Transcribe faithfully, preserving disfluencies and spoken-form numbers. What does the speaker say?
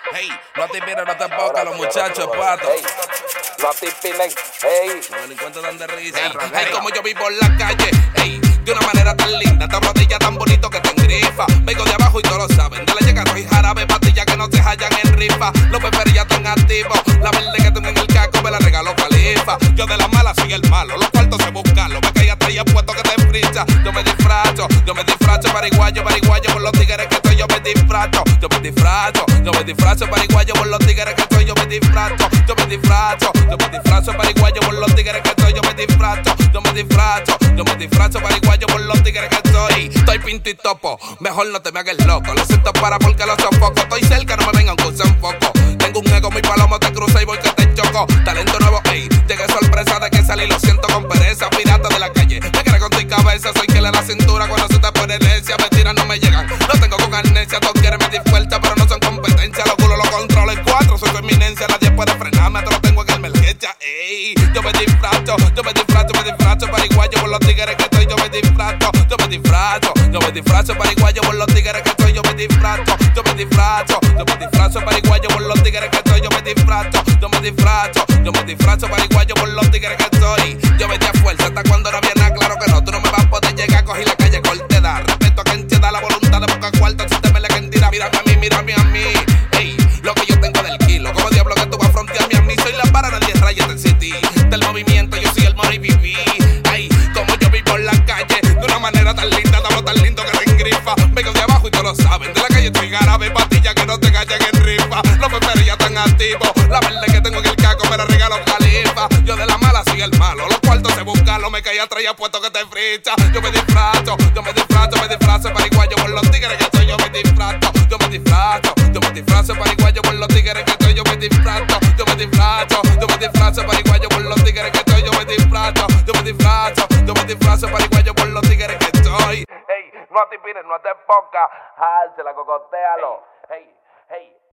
Hey, no te pires, no te pongas los muchachos, pato. Hey, no te pilen, hey. Los delincuentes dan de risa. Hey, como yo vivo en la calle, hey, de una manera tan linda, tan rodilla, tan bonito que te engrifa. Vengo de abajo y todos lo saben. De la llega y jarabe, pastillas que no se hallan en rifa. Los peperos ya están activos. La verde que tengo en el casco me la regaló Califa. Yo de la mala soy el malo. Los cuartos se buscan. Me caí hasta ahí apuesto que te frisa. Yo me disfrazo, yo me disfrazo pariguayo, pariguayo por los tigres que estoy. Yo me disfrazo, yo me disfrazo, yo me disfrazo pariguayo por los tigres que estoy. Yo me disfrazo, yo me disfrazo, yo me disfrazo pariguayo por los tigres que estoy. Yo me disfrazo, yo me disfrazo, yo me disfrazo pariguayo por los tigres que estoy. Estoy pinto y topo, mejor no te me hagas loco. Lo siento para porque lo sofoco. Estoy cerca, no me vengan con un foco. Tengo un ego, mi palomo te cruza y voy que te choco. Talento nuevo, ey, llegué sorpresa de que salí, lo siento con pereza. Pirata de la calle, me quiere con tu cabeza. Soy que le da cintura cuando se te pone herencia. Mentiras no me llegan, no tengo con amnesia. Todos quieren medir fuerte, pero no son competencia. Los culos los controlo en cuatro, soy su eminencia. Nadie puede frenarme, te lo tengo en emergencia, ey. Yo me disfrazo, yo me disfrazo, me disfrazo pariguayo por los tigres que estoy. Yo me disfrazo, yo me disfrazo, yo me disfrazo pariguayo por los tigres que estoy. Yo me disfrazo, yo me disfrazo, yo me disfrazo pariguayo por los tigres que estoy. Yo me disfrazo, yo me disfrazo, yo me disfrazo pariguayo por los tigres que estoy. Yo me di a fuerza hasta cuando no viene, claro que no. Tú no me vas a poder llegar a coger la calle corteda. Respeto a quien te da la voluntad de poca cuarta. Si te me le candida, mírame a mí, mírame a mí. Ey, lo que yo tengo del kilo. Como diablo que tú vas a frontearme a mí. Soy la para de diez rayas del city. Del movimiento yo soy el Mori Viví. Ay, como yo vivo en la calle. De una manera tan linda, tan, tan lindo que te engrifa. Vengo de abajo y todos lo saben. De la calle estoy jarabe, pastillas que no te callen en rifa. Los peperos ya están activos. La verde que tengo en el caco me la regaló Califa. Yo de la mala soy el malo. Los cuartos se buscan. Me caí atrás y apuesto que te frisa. Yo me disfrazo, yo me disfrazo, me disfrazo pariguayo por los tigres que soy. Yo me disfrazo, yo me disfrazo, yo me disfrazo pariguayo por los tigres que soy. Yo me disfrazo, yo me disfrazo, yo me disfrazo pariguayo por los tigres que soy. Yo me disfrazo, yo me disfrazo, yo me disfrazo pariguayo por los tigres que soy. Hey, no te pires, no te pongas. Alce la cocotealo. Hey, hey.